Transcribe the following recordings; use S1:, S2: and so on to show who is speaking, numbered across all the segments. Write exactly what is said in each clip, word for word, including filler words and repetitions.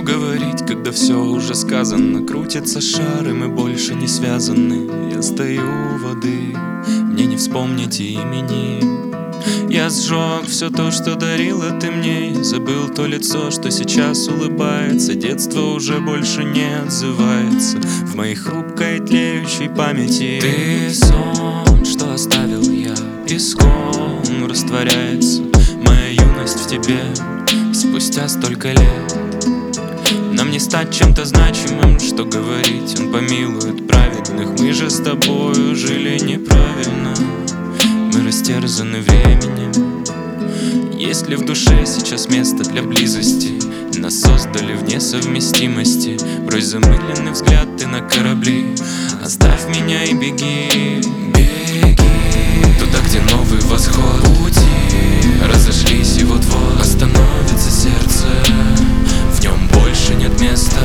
S1: говорить, когда все уже сказано? Крутится шар, и мы больше не связаны. Я стою у воды, мне не вспомнить имени. Я сжег все то, что дарила ты мне. Забыл то лицо, что сейчас улыбается. Детство уже больше не отзывается в моей хрупкой тлеющей памяти. Ты сон, что оставил я, песком растворяется моя юность в тебе. Спустя столько лет нам не стать чем-то значимым. Что говорить, он помилует праведных. Мы же с тобою жили неправильно, мы растерзаны временем. Есть ли в душе сейчас место для близости? Нас создали в несовместимости. Брось замыленный взгляд ты на корабли. Оставь меня и беги, беги туда, где новый восход. Пути разошлись и вот-вот остановится сердце. В нем больше нет места.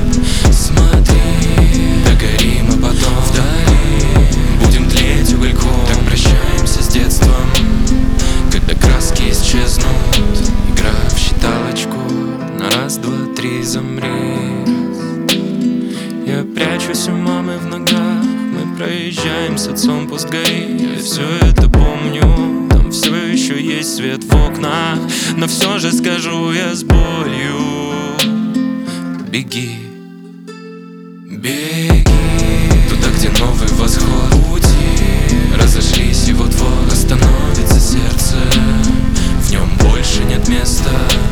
S1: Смотри, догорим, а потом вдали будем тлеть угольком. Так прощаемся с детством, когда краски исчезнут. Игра в считалочку на раз, два, три, замри. Я прячусь у мамы в ногах. Мы проезжаем с отцом пустгаи. Я все это помню, там все еще есть свет в окнах. Но все же скажу я с болью: беги, беги туда, где новый восход. Пути разошлись и вот-вот остановится сердце. В нем больше нет места.